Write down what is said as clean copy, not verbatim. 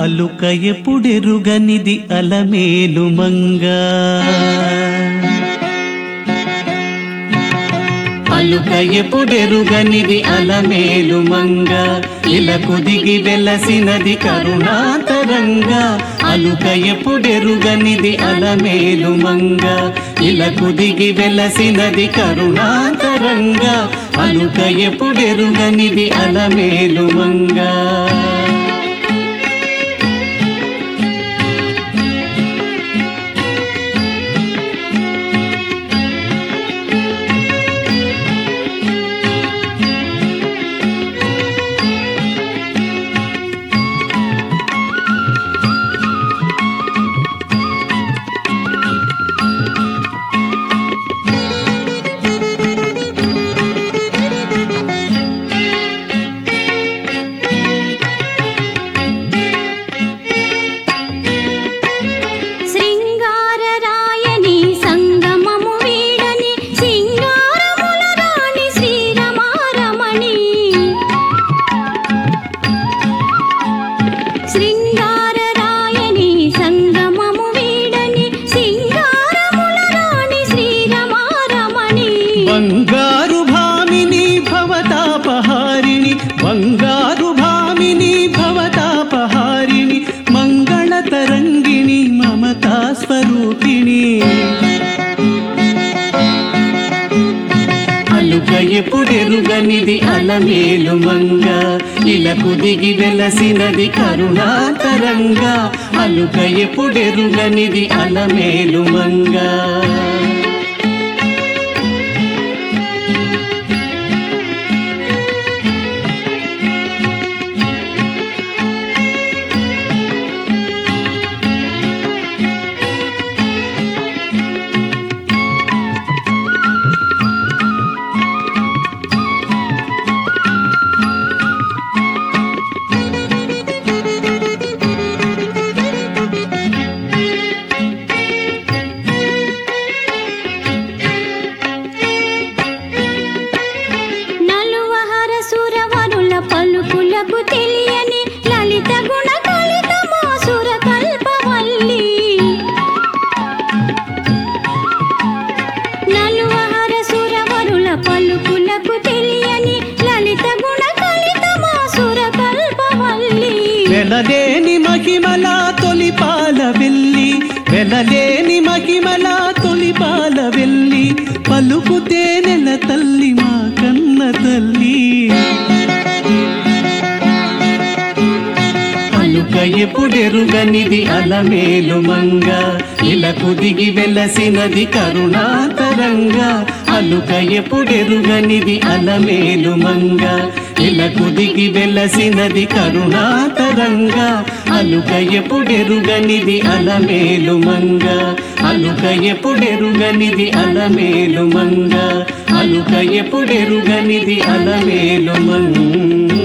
అలుక ఎప్పుడెరుగనిది అలమేలు మంగ అలుక ఎప్పుడెరుగనిది అలమేలు మంగ ఇలకు దిగి వెలసినది కరుణాతరంగ అలుక ఎప్పుడెరుగనిది అలమేలు మంగ ఇలకు దిగి వెలసినది కరుణాతరంగ అలుక ఎప్పుడెరుగనిది అలమేలు మంగ బంగారు భామిని భవతాపహారిణి బంగారు భామిని భవతాపహారిణి మంగళ తరంగిణి మమతా స్వరూపిణి అలుక ఎప్పుడెరుగనిది అలమేలు మంగ ఇలకు దిగి వెలసినది కరుణాతరంగ అలుక ఎప్పుడెరుగనిది అలమేలు మంగ పలుకులకు తెలియని లలిత గుణ కలిత మాసుర కల్పవల్లి నలువహర సురవరుల పలుకులకు తెలియని లలిత గుణ కలిత మాసుర కల్పవల్లి వెలలేని మహిమల తొలిపాల వెల్లి వెలలేని మహిమల తొలిపాల వెల్లి పలుకుతే నెల తల్లి మా కన్న తల్లి అలుక ఎప్పుడెరుగనిది అలమేలు మంగ ఇలకు దిగి వెలసినది కరుణాతరంగ అలుక ఎప్పుడెరుగనిది అలమేలు మంగ ఇలకు దిగి వెలసినది కరుణాతరంగ అలుక ఎప్పుడెరుగనిది అలమేలు మంగ అలుక ఎప్పుడెరుగనిది అలమేలు మంగ అలుక ఎప్పుడెరుగనిది అలమేలు మంగ